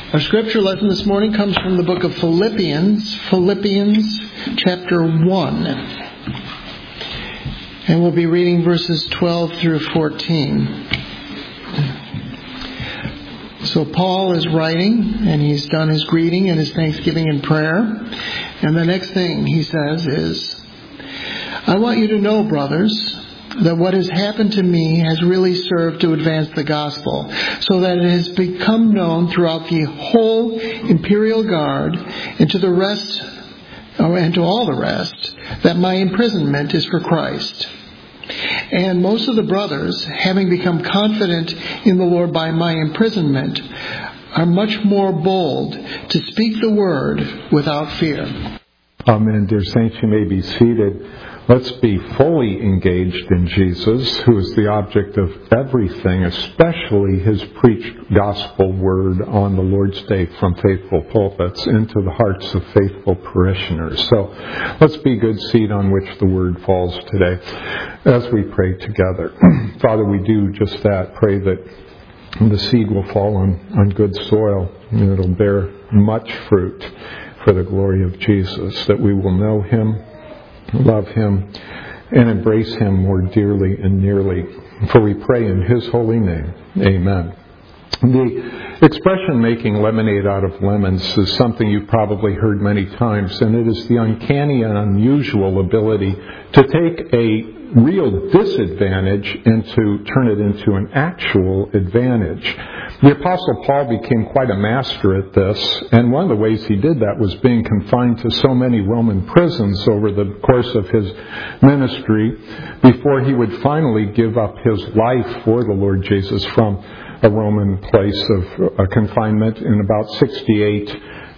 Our scripture lesson this morning comes from the book of Philippians chapter 1. And we'll be reading verses 12 through 14. So Paul is writing, and he's done his greeting and his thanksgiving and prayer. And the next thing he says is, I want you to know, brothers, that what has happened to me has really served to advance the gospel, so that it has become known throughout the whole imperial guard and to all the rest, that my imprisonment is for Christ. And most of the brothers, having become confident in the Lord by my imprisonment, are much more bold to speak the word without fear. Amen. Dear saints, you may be seated. Let's be fully engaged in Jesus, who is the object of everything, especially his preached gospel word on the Lord's Day from faithful pulpits into the hearts of faithful parishioners. So let's be good seed on which the word falls today as we pray together. Father, we do just that. Pray that the seed will fall on good soil and it'll bear much fruit for the glory of Jesus, that we will know him, love him, and embrace him more dearly and nearly. For we pray in his holy name. Amen. The expression making lemonade out of lemons is something you've probably heard many times, and it is the uncanny and unusual ability to take a real disadvantage and to turn it into an actual advantage. The Apostle Paul became quite a master at this, and one of the ways he did that was being confined to so many Roman prisons over the course of his ministry before he would finally give up his life for the Lord Jesus from a Roman place of confinement in about 68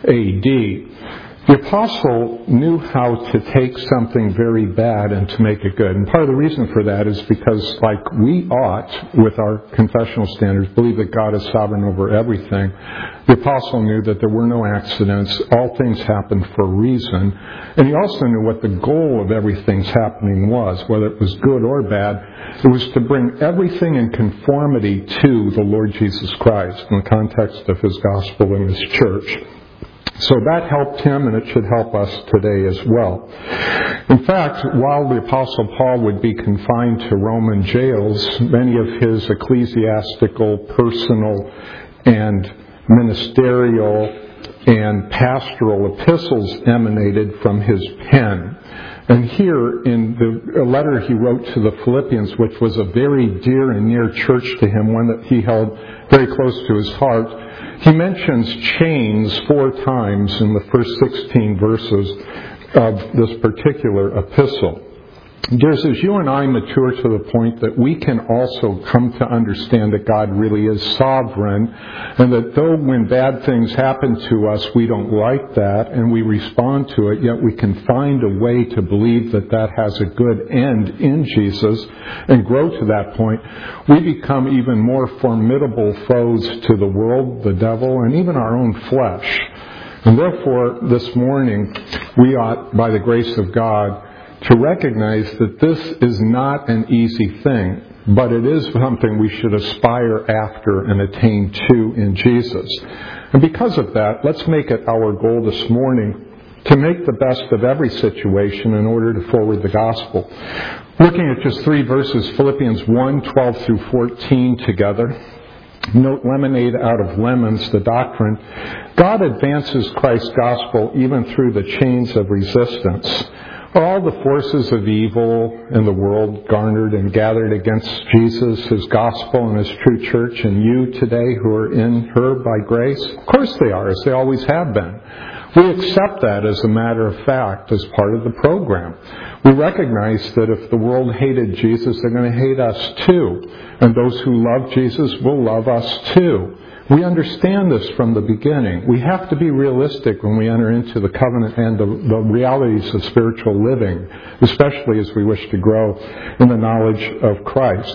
A.D. The apostle knew how to take something very bad and to make it good. And part of the reason for that is because, like we ought, with our confessional standards, believe that God is sovereign over everything, the apostle knew that there were no accidents. All things happened for a reason. And he also knew what the goal of everything's happening was, whether it was good or bad. It was to bring everything in conformity to the Lord Jesus Christ in the context of his gospel and his church. So that helped him, and it should help us today as well. In fact, while the Apostle Paul would be confined to Roman jails, many of his ecclesiastical, personal, and ministerial and pastoral epistles emanated from his pen. And here in the letter he wrote to the Philippians, which was a very dear and near church to him, one that he held very close to his heart, he mentions chains 4 times in the first 16 verses of this particular epistle. Dears, as you and I mature to the point that we can also come to understand that God really is sovereign, and that though when bad things happen to us, we don't like that and we respond to it, yet we can find a way to believe that that has a good end in Jesus and grow to that point, we become even more formidable foes to the world, the devil, and even our own flesh. And therefore, this morning, we ought, by the grace of God, to recognize that this is not an easy thing, but it is something we should aspire after and attain to in Jesus. And because of that, let's make it our goal this morning to make the best of every situation in order to forward the gospel. Looking at just 3 verses, Philippians 1, 12 through 14 together. Note lemonade out of lemons, the doctrine. God advances Christ's gospel even through the chains of resistance. All the forces of evil in the world garnered and gathered against Jesus, his gospel, and his true church, and you today who are in her by grace? Of course they are, as they always have been. We accept that as a matter of fact, as part of the program. We recognize that if the world hated Jesus, they're going to hate us too. And those who love Jesus will love us too. We understand this from the beginning. We have to be realistic when we enter into the covenant and the realities of spiritual living, especially as we wish to grow in the knowledge of Christ.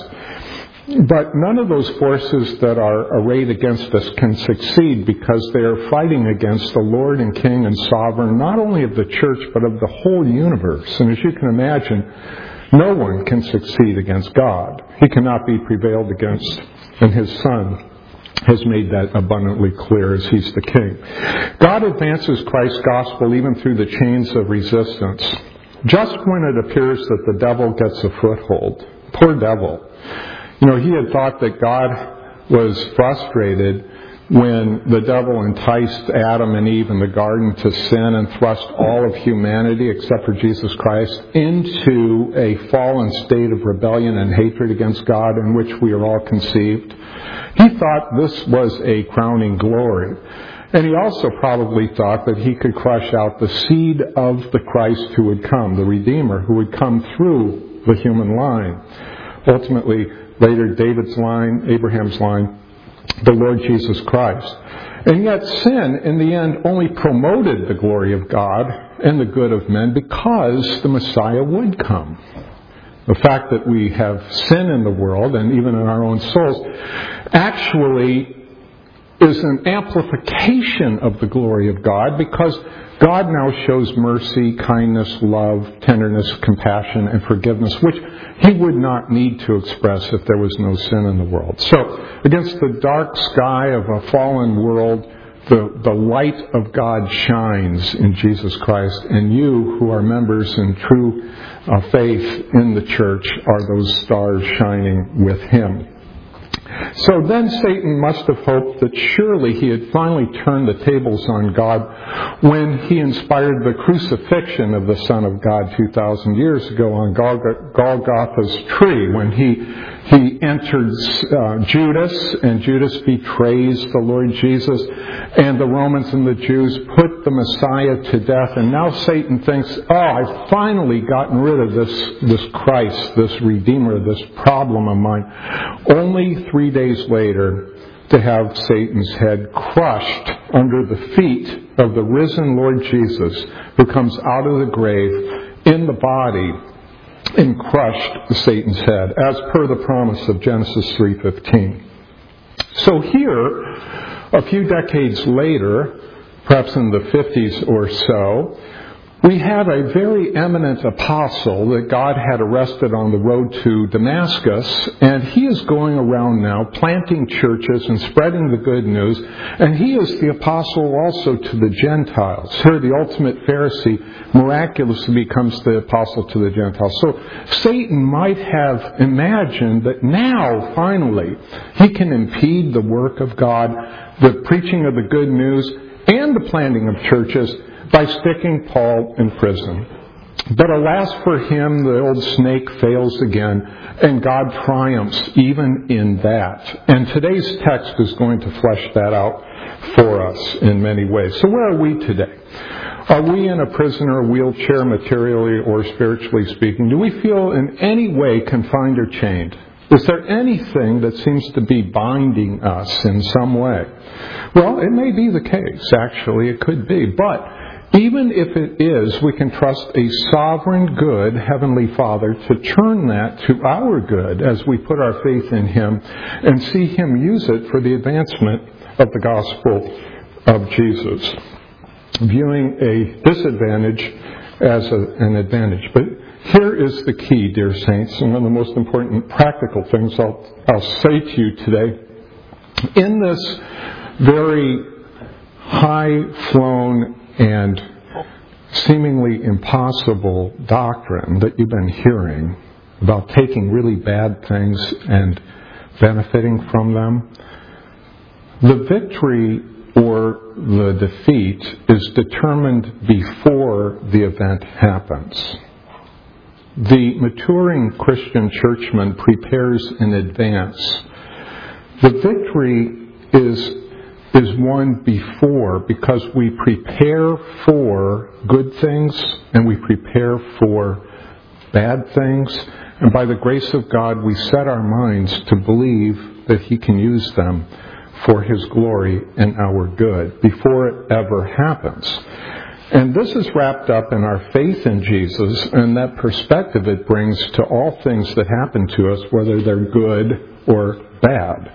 But none of those forces that are arrayed against us can succeed because they are fighting against the Lord and King and Sovereign, not only of the church, but of the whole universe. And as you can imagine, no one can succeed against God. He cannot be prevailed against in his Son. has made that abundantly clear as he's the king. God advances Christ's gospel even through the chains of resistance. Just when it appears that the devil gets a foothold, poor devil. He had thought that God was frustrated when the devil enticed Adam and Eve in the garden to sin and thrust all of humanity, except for Jesus Christ, into a fallen state of rebellion and hatred against God in which we are all conceived. He thought this was a crowning glory. And he also probably thought that he could crush out the seed of the Christ who would come, the Redeemer, who would come through the human line. Ultimately, later David's line, Abraham's line, the Lord Jesus Christ. And yet sin, in the end, only promoted the glory of God and the good of men because the Messiah would come. The fact that we have sin in the world and even in our own souls actually is an amplification of the glory of God, because God now shows mercy, kindness, love, tenderness, compassion, and forgiveness, which he would not need to express if there was no sin in the world. So, against the dark sky of a fallen world, the light of God shines in Jesus Christ, and you who are members in true faith in the church are those stars shining with him. So then Satan must have hoped that surely he had finally turned the tables on God when he inspired the crucifixion of the Son of God 2,000 years ago on Golgotha's tree, when he entered Judas, and Judas betrays the Lord Jesus, and the Romans and the Jews put the Messiah to death. And now Satan thinks, I've finally gotten rid of this Christ, this Redeemer, this problem of mine. Only 3 days later to have Satan's head crushed under the feet of the risen Lord Jesus, who comes out of the grave in the body and crushed Satan's head, as per the promise of Genesis 3:15. So here, a few decades later, perhaps in the 50s or so, we have a very eminent apostle that God had arrested on the road to Damascus, and he is going around now planting churches and spreading the good news, and he is the apostle also to the Gentiles. Here, the ultimate Pharisee miraculously becomes the apostle to the Gentiles. So Satan might have imagined that now, finally, he can impede the work of God, the preaching of the good news, and the planting of churches by sticking Paul in prison. But alas for him, the old snake fails again, and God triumphs even in that. And today's text is going to flesh that out for us in many ways. So where are we today? Are we in a prison or wheelchair, materially or spiritually speaking? Do we feel in any way confined or chained? Is there anything that seems to be binding us in some way? Well, it may be the case, actually. It could be. But even if it is, we can trust a sovereign, good Heavenly Father to turn that to our good as we put our faith in him and see him use it for the advancement of the gospel of Jesus, viewing a disadvantage as an advantage. But here is the key, dear saints, and one of the most important practical things I'll say to you today. In this very high-flown and seemingly impossible doctrine that you've been hearing about taking really bad things and benefiting from them, the victory or the defeat is determined before the event happens. The maturing Christian churchman prepares in advance. The victory is won before, because we prepare for good things and we prepare for bad things. And by the grace of God, we set our minds to believe that he can use them for his glory and our good before it ever happens. And this is wrapped up in our faith in Jesus and that perspective it brings to all things that happen to us, whether they're good or bad.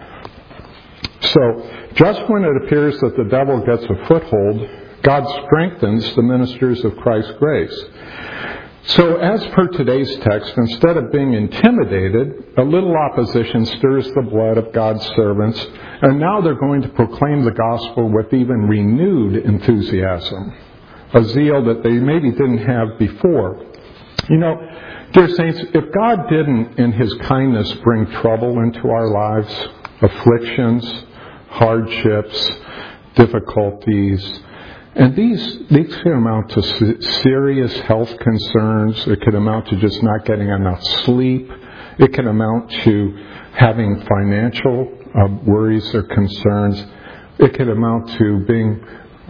So, just when it appears that the devil gets a foothold, God strengthens the ministers of Christ's grace. So as per today's text, instead of being intimidated, a little opposition stirs the blood of God's servants, and now they're going to proclaim the gospel with even renewed enthusiasm, a zeal that they maybe didn't have before. You know, dear saints, if God didn't, in His kindness, bring trouble into our lives, afflictions, hardships, difficulties, and these could amount to serious health concerns. It could amount to just not getting enough sleep. It can amount to having financial worries or concerns. It could amount to being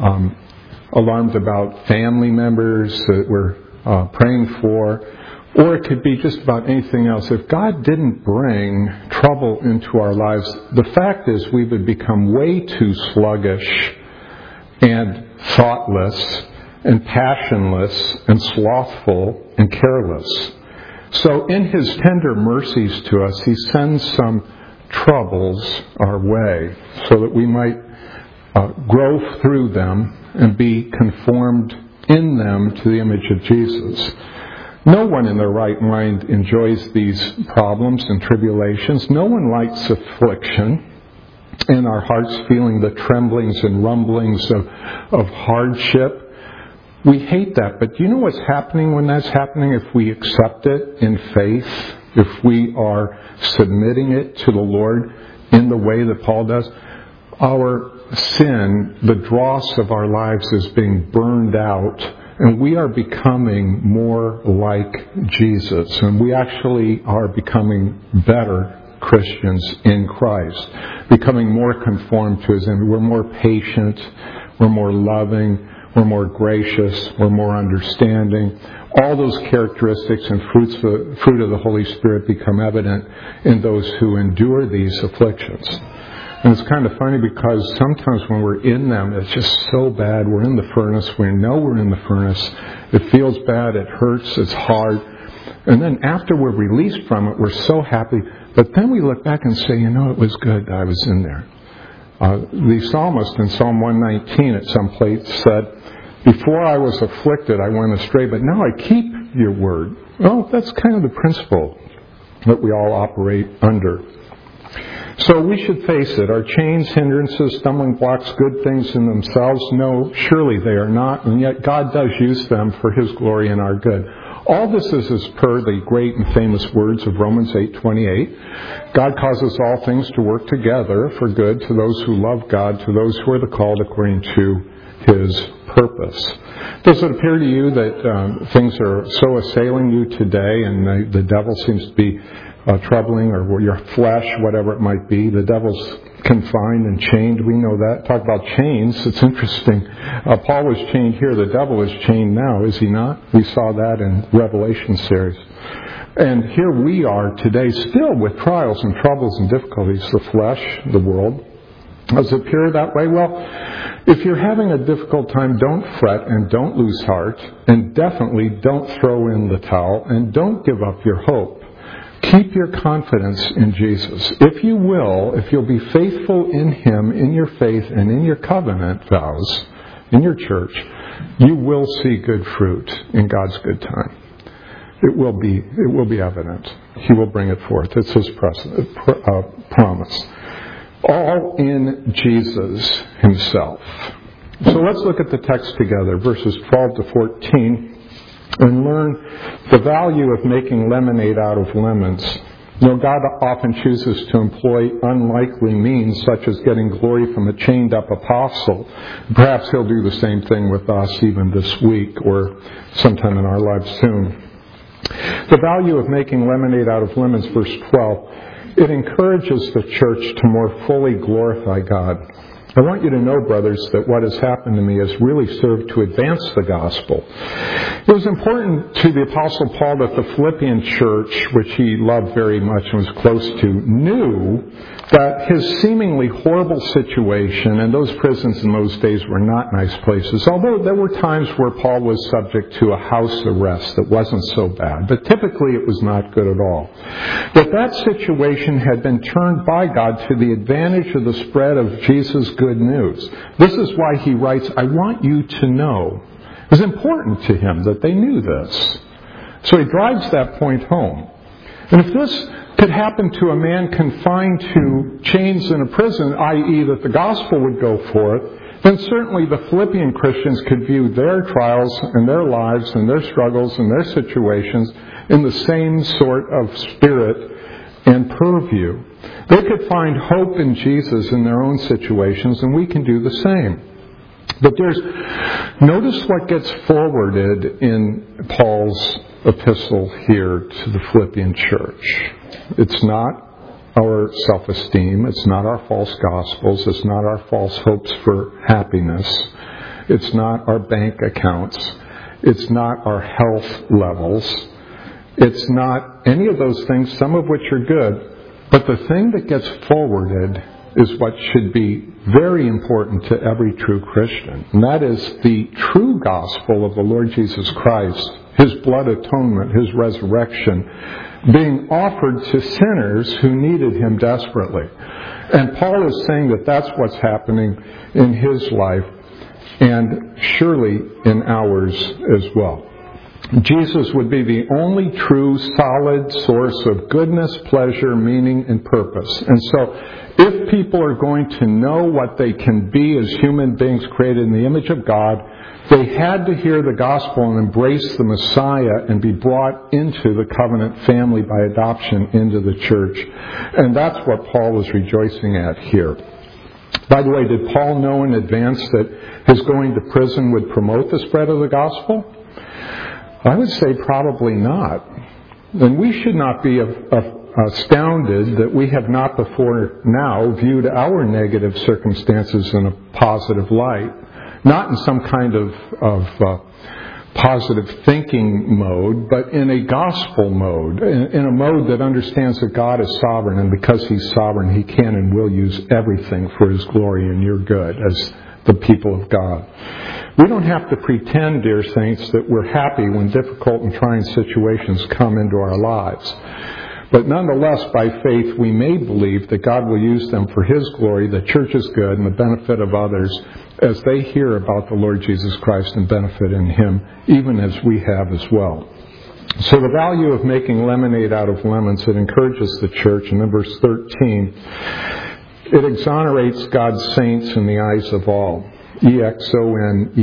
alarmed about family members that we're praying for. Or it could be just about anything else. If God didn't bring trouble into our lives, the fact is we would become way too sluggish and thoughtless and passionless and slothful and careless. So in His tender mercies to us, He sends some troubles our way so that we might grow through them and be conformed in them to the image of Jesus. No one in their right mind enjoys these problems and tribulations. No one likes affliction, and our hearts feeling the tremblings and rumblings of hardship. We hate that. But do you know what's happening when that's happening? If we accept it in faith, if we are submitting it to the Lord in the way that Paul does, our sin, the dross of our lives is being burned out, and we are becoming more like Jesus. And we actually are becoming better Christians in Christ, becoming more conformed to His image. We're more patient, we're more loving, we're more gracious, we're more understanding. All those characteristics and fruit of the Holy Spirit become evident in those who endure these afflictions. And it's kind of funny because sometimes when we're in them, it's just so bad. We're in the furnace. We know we're in the furnace. It feels bad. It hurts. It's hard. And then after we're released from it, we're so happy. But then we look back and say, you know, it was good that I was in there. The psalmist in Psalm 119 at some place said, before I was afflicted, I went astray, but now I keep your word. Well, that's kind of the principle that we all operate under. So we should face it. Are chains, hindrances, stumbling blocks good things in themselves? No, surely they are not. And yet God does use them for His glory and our good. All this is as per the great and famous words of Romans 8:28. God causes all things to work together for good to those who love God, to those who are the called according to His purpose. Does it appear to you that things are so assailing you today and the devil seems to be troubling, or your flesh, whatever it might be? The devil's confined and chained. We know that. Talk about chains. It's interesting. Paul was chained here. The devil is chained now, is he not? We saw that in Revelation series. And here we are today still with trials and troubles and difficulties. The flesh, the world. Does it appear that way? Well, if you're having a difficult time, don't fret and don't lose heart. And definitely don't throw in the towel and don't give up your hope. Keep your confidence in Jesus. If you will, if you'll be faithful in Him, in your faith, and in your covenant vows, in your church, you will see good fruit in God's good time. It will be evident. He will bring it forth. It's His promise. All in Jesus Himself. So let's look at the text together, verses 12 to 14. And learn the value of making lemonade out of lemons. You know, God often chooses to employ unlikely means, such as getting glory from a chained-up apostle. Perhaps He'll do the same thing with us even this week or sometime in our lives soon. The value of making lemonade out of lemons, verse 12. It encourages the church to more fully glorify God. I want you to know, brothers, that what has happened to me has really served to advance the gospel. It was important to the Apostle Paul that the Philippian church, which he loved very much and was close to, knew that his seemingly horrible situation, and those prisons in those days were not nice places, although there were times where Paul was subject to a house arrest that wasn't so bad, but typically it was not good at all. That situation had been turned by God to the advantage of the spread of Jesus' good news. This is why he writes, I want you to know. It was important to him that they knew this. So he drives that point home. And if this could happen to a man confined to chains in a prison, i.e. that the gospel would go forth, then certainly the Philippian Christians could view their trials and their lives and their struggles and their situations in the same sort of spirit and purview. They could find hope in Jesus in their own situations, and we can do the same. But notice what gets forwarded in Paul's epistle here to the Philippian church. It's not our self-esteem. It's not our false gospels. It's not our false hopes for happiness. It's not our bank accounts. It's not our health levels. It's not any of those things, some of which are good. But the thing that gets forwarded is what should be very important to every true Christian. And that is the true gospel of the Lord Jesus Christ, His blood atonement, His resurrection, being offered to sinners who needed Him desperately. And Paul is saying that that's what's happening in his life, and surely in ours as well. Jesus would be the only true, solid source of goodness, pleasure, meaning, and purpose. And so, if people are going to know what they can be as human beings created in the image of God, they had to hear the gospel and embrace the Messiah and be brought into the covenant family by adoption into the church. And that's what Paul is rejoicing at here. By the way, did Paul know in advance that his going to prison would promote the spread of the gospel? I would say probably not. And we should not be astounded that we have not before now viewed our negative circumstances in a positive light. Not in some kind of positive thinking mode, but in a gospel mode, in a mode that understands that God is sovereign, and because He's sovereign, He can and will use everything for His glory and your good as the people of God. We don't have to pretend, dear saints, that we're happy when difficult and trying situations come into our lives. But nonetheless, by faith, we may believe that God will use them for His glory, the church's good, and the benefit of others as they hear about the Lord Jesus Christ and benefit in Him, even as we have as well. So the value of making lemonade out of lemons, it encourages the church. And in verse 13, it exonerates God's saints in the eyes of all. Exonerates,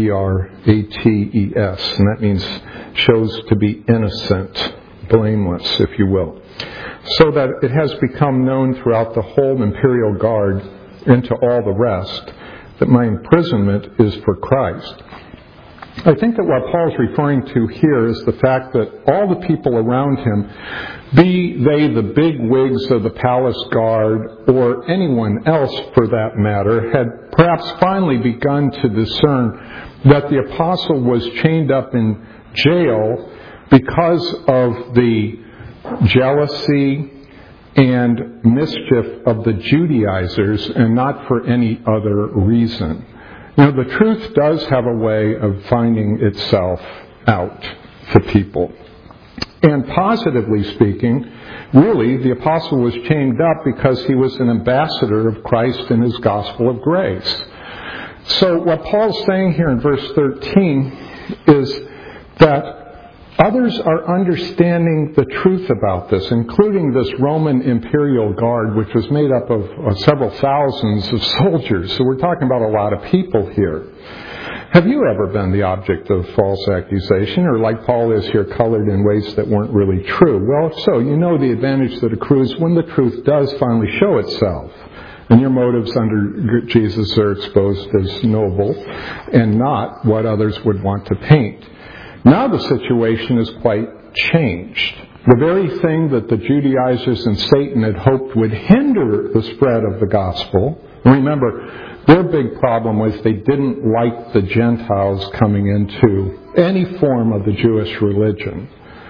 and that means shows to be innocent, blameless, if you will. So that it has become known throughout the whole imperial guard and to all the rest that my imprisonment is for Christ. I think that what Paul's referring to here is the fact that all the people around him, be they the big wigs of the palace guard or anyone else for that matter, had perhaps finally begun to discern that the apostle was chained up in jail because of the jealousy and mischief of the Judaizers and not for any other reason. You know, the truth does have a way of finding itself out to people. And positively speaking, really, the apostle was chained up because he was an ambassador of Christ and His gospel of grace. So what Paul's saying here in verse 13 is that others are understanding the truth about this, including this Roman imperial guard, which was made up of several thousands of soldiers. So we're talking about a lot of people here. Have you ever been the object of false accusation, or like Paul is here, colored in ways that weren't really true? Well, if so, you know the advantage that accrues when the truth does finally show itself, and your motives under Jesus are exposed as noble and not what others would want to paint. Now the situation is quite changed. The very thing that the Judaizers and Satan had hoped would hinder the spread of the gospel. Remember, their big problem was they didn't like the Gentiles coming into any form of the Jewish religion.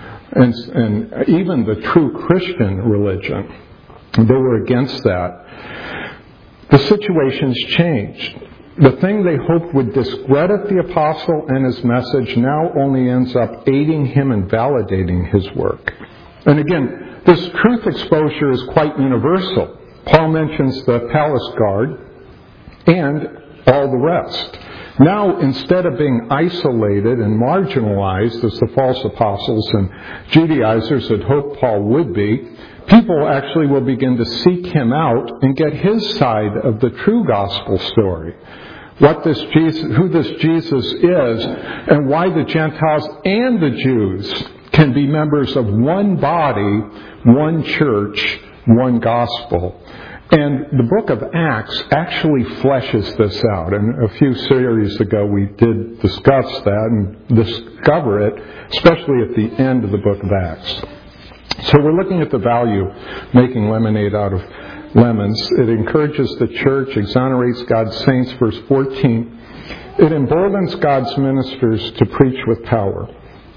And even the true Christian religion. They were against that. The situation's changed. The thing they hoped would discredit the apostle and his message now only ends up aiding him and validating his work. And again, this truth exposure is quite universal. Paul mentions the palace guard and all the rest. Now, instead of being isolated and marginalized as the false apostles and Judaizers had hoped Paul would be, people actually will begin to seek him out and get his side of the true gospel story. Who this Jesus is, and why the Gentiles and the Jews can be members of one body, one church, one gospel. And the book of Acts actually fleshes this out. And a few series ago we did discuss that and discover it, especially at the end of the book of Acts. So we're looking at the value of making lemonade out of lemons. It encourages the church, exonerates God's saints, verse 14. It emboldens God's ministers to preach with power.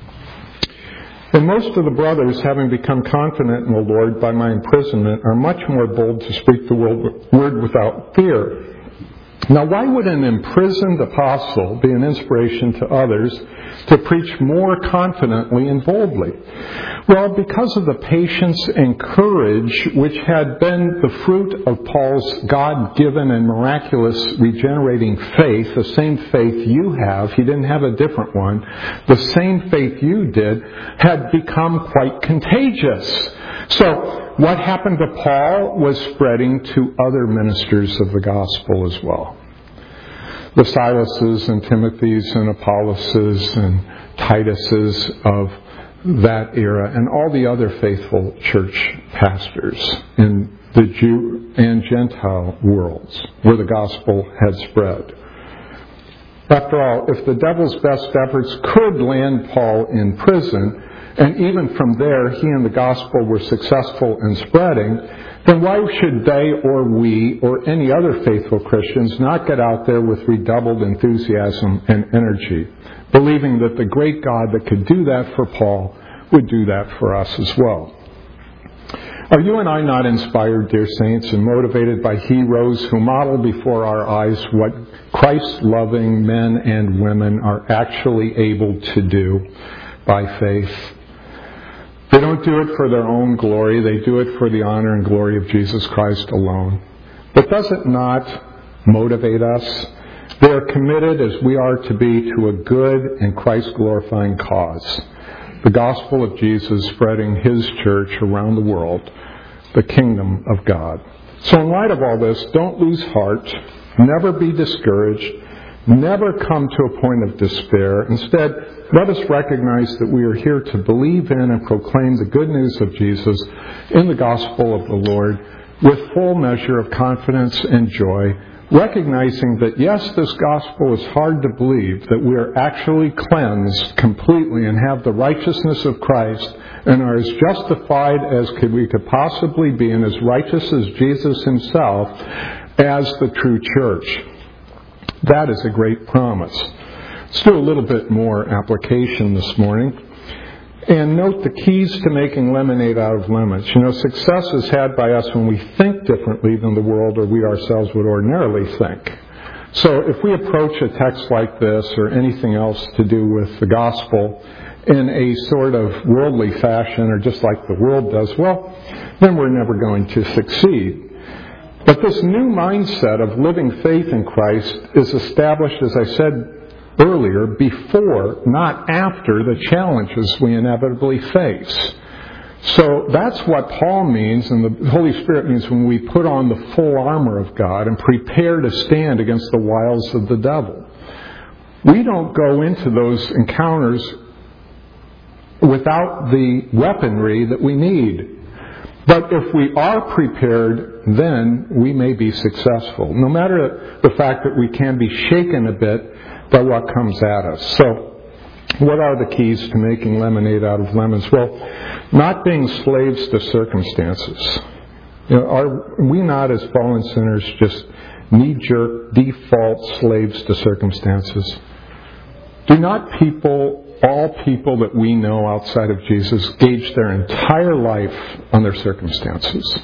And most of the brothers, having become confident in the Lord by my imprisonment, are much more bold to speak the word without fear. Now, why would an imprisoned apostle be an inspiration to others to preach more confidently and boldly? Well, because of the patience and courage which had been the fruit of Paul's God-given and miraculous regenerating faith, the same faith you have, he didn't have a different one, the same faith you did, had become quite contagious. So, what happened to Paul was spreading to other ministers of the gospel as well. The Silases and Timothys and Apolloses and Tituses of that era, and all the other faithful church pastors in the Jew and Gentile worlds where the gospel had spread. After all, if the devil's best efforts could land Paul in prison, and even from there he and the gospel were successful in spreading, then why should they or we or any other faithful Christians not get out there with redoubled enthusiasm and energy, believing that the great God that could do that for Paul would do that for us as well? Are you and I not inspired, dear saints, and motivated by heroes who model before our eyes what Christ-loving men and women are actually able to do by faith? They don't do it for their own glory. They do it for the honor and glory of Jesus Christ alone. But does it not motivate us? They are committed, as we are to be, to a good and Christ-glorifying cause. The gospel of Jesus spreading His church around the world, the kingdom of God. So in light of all this, don't lose heart. Never be discouraged. Never come to a point of despair. Instead, let us recognize that we are here to believe in and proclaim the good news of Jesus in the gospel of the Lord with full measure of confidence and joy, recognizing that, yes, this gospel is hard to believe, that we are actually cleansed completely and have the righteousness of Christ and are as justified as we could possibly be and as righteous as Jesus Himself as the true church. That is a great promise. Let's do a little bit more application this morning. And note the keys to making lemonade out of lemons. You know, success is had by us when we think differently than the world or we ourselves would ordinarily think. So if we approach a text like this or anything else to do with the gospel in a sort of worldly fashion or just like the world does, well, then we're never going to succeed. But this new mindset of living faith in Christ is established, as I said earlier, before, not after, the challenges we inevitably face. So that's what Paul means, and the Holy Spirit means, when we put on the full armor of God and prepare to stand against the wiles of the devil. We don't go into those encounters without the weaponry that we need. But if we are prepared, then we may be successful, no matter the fact that we can be shaken a bit by what comes at us. So, what are the keys to making lemonade out of lemons? Well, not being slaves to circumstances. You know, are we not, as fallen sinners, just knee-jerk, default slaves to circumstances? Do not all people that we know outside of Jesus gauge their entire life on their circumstances?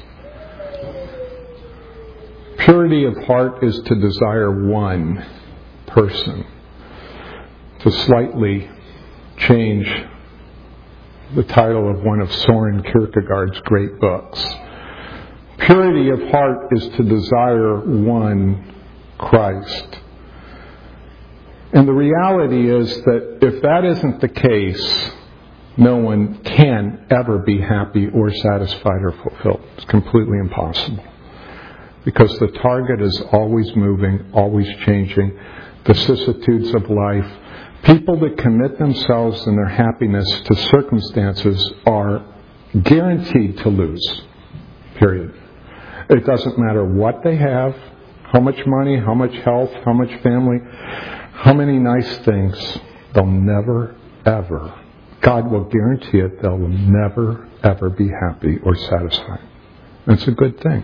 Purity of heart is to desire one person. To slightly change the title of one of Soren Kierkegaard's great books. Purity of heart is to desire one Christ. And the reality is that if that isn't the case, no one can ever be happy or satisfied or fulfilled. It's completely impossible. Because the target is always moving, always changing. Vicissitudes of life. People that commit themselves and their happiness to circumstances are guaranteed to lose. Period. It doesn't matter what they have, how much money, how much health, how much family, how many nice things. They'll never, ever, God will guarantee it, they'll never, ever be happy or satisfied. That's a good thing.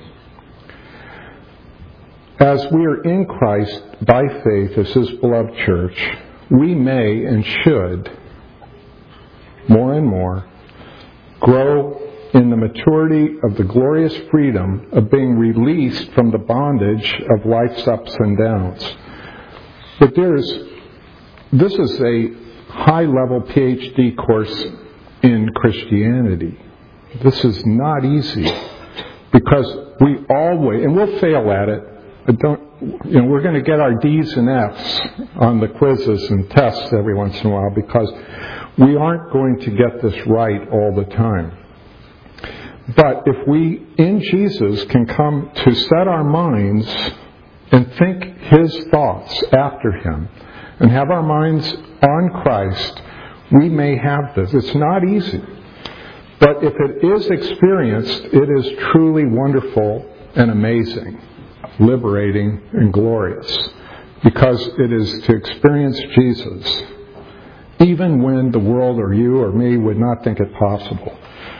As we are in Christ by faith as His beloved church, we may and should, more and more, grow in the maturity of the glorious freedom of being released from the bondage of life's ups and downs. But this is a high-level PhD course in Christianity. This is not easy because we always, and we'll fail at it. We're going to get our D's and F's on the quizzes and tests every once in a while because we aren't going to get this right all the time. But if we, in Jesus, can come to set our minds and think His thoughts after Him and have our minds on Christ, we may have this. It's not easy. But if it is experienced, it is truly wonderful and amazing, liberating and glorious, because it is to experience Jesus, even when the world or you or me would not think it possible.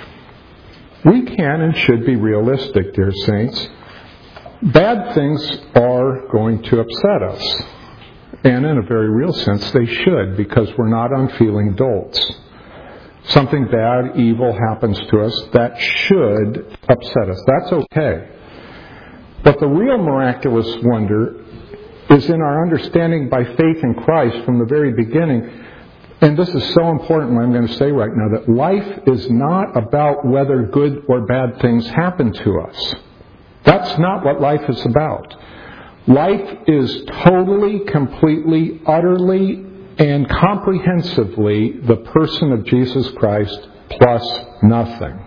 We can and should be realistic, dear saints. Bad things are going to upset us. And in a very real sense, they should, because we're not unfeeling dolts. Something bad, evil happens to us that should upset us. That's okay. But the real miraculous wonder is in our understanding by faith in Christ from the very beginning. And this is so important what I'm going to say right now, that life is not about whether good or bad things happen to us. That's not what life is about. Life is totally, completely, utterly, and comprehensively the person of Jesus Christ plus nothing.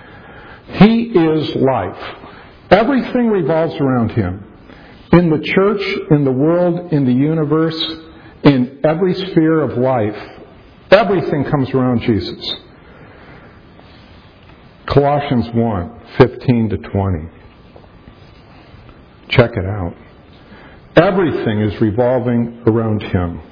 He is life. Everything revolves around Him. In the church, in the world, in the universe, in every sphere of life, everything comes around Jesus. Colossians 1:15-20. Check it out. Everything is revolving around Him.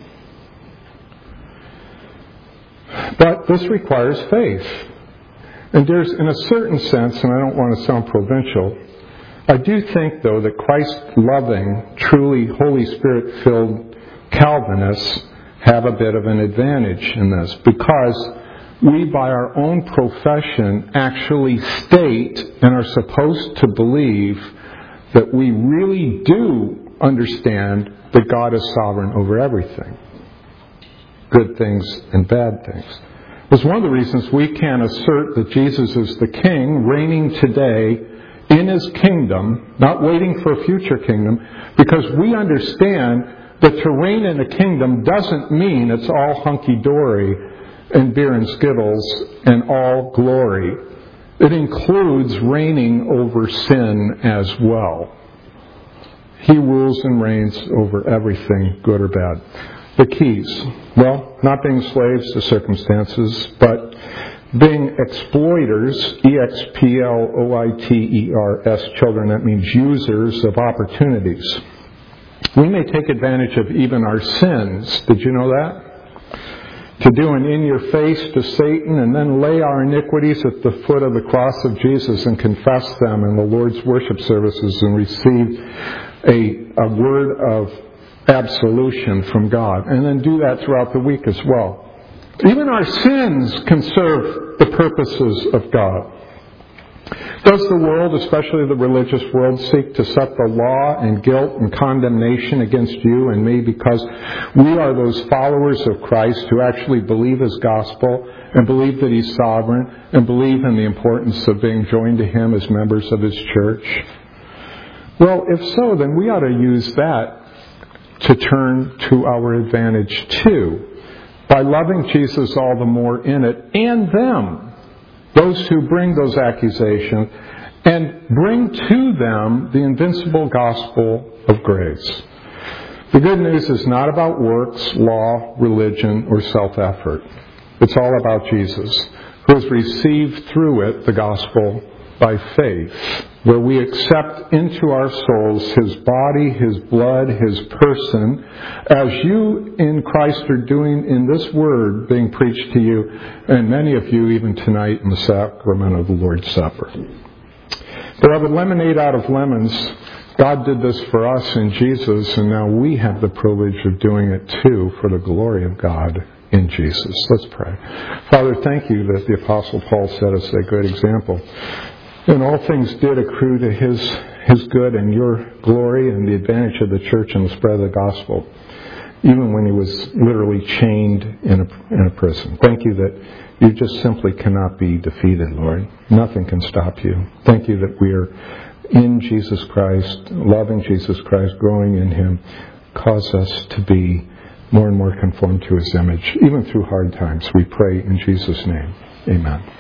But this requires faith. And there's, in a certain sense, and I don't want to sound provincial, I do think, though, that Christ-loving, truly Holy Spirit-filled Calvinists have a bit of an advantage in this, because we, by our own profession, actually state and are supposed to believe that we really do understand that God is sovereign over everything, good things and bad things. It's one of the reasons we can assert that Jesus is the King, reigning today in His kingdom, not waiting for a future kingdom, because we understand that to reign in a kingdom doesn't mean it's all hunky-dory and beer and Skittles and all glory. It includes reigning over sin as well. He rules and reigns over everything, good or bad. The keys. Well, not being slaves to circumstances, but being exploiters, exploiters, children, that means users of opportunities. We may take advantage of even our sins. Did you know that? To do an in-your-face to Satan and then lay our iniquities at the foot of the cross of Jesus and confess them in the Lord's worship services and receive a word of absolution from God. And then do that throughout the week as well. Even our sins can serve the purposes of God. Does the world, especially the religious world, seek to set the law and guilt and condemnation against you and me because we are those followers of Christ who actually believe His gospel and believe that He's sovereign and believe in the importance of being joined to Him as members of His church? Well, if so, then we ought to use that to turn to our advantage too, by loving Jesus all the more in it, and them, those who bring those accusations, and bring to them the invincible gospel of grace. The good news is not about works, law, religion, or self-effort. It's all about Jesus, who has received through it the gospel by faith, where we accept into our souls His body, His blood, His person, as you in Christ are doing in this word being preached to you, and many of you even tonight in the sacrament of the Lord's Supper. Beloved, lemonade out of lemons. God did this for us in Jesus, and now we have the privilege of doing it too for the glory of God in Jesus. Let's pray. Father, thank you that the Apostle Paul set us a good example. And all things did accrue to his good and your glory and the advantage of the church and the spread of the gospel, even when he was literally chained in a prison. Thank you that you just simply cannot be defeated, Lord. Nothing can stop you. Thank you that we are in Jesus Christ, loving Jesus Christ, growing in Him. Cause us to be more and more conformed to His image, even through hard times. We pray in Jesus' name. Amen.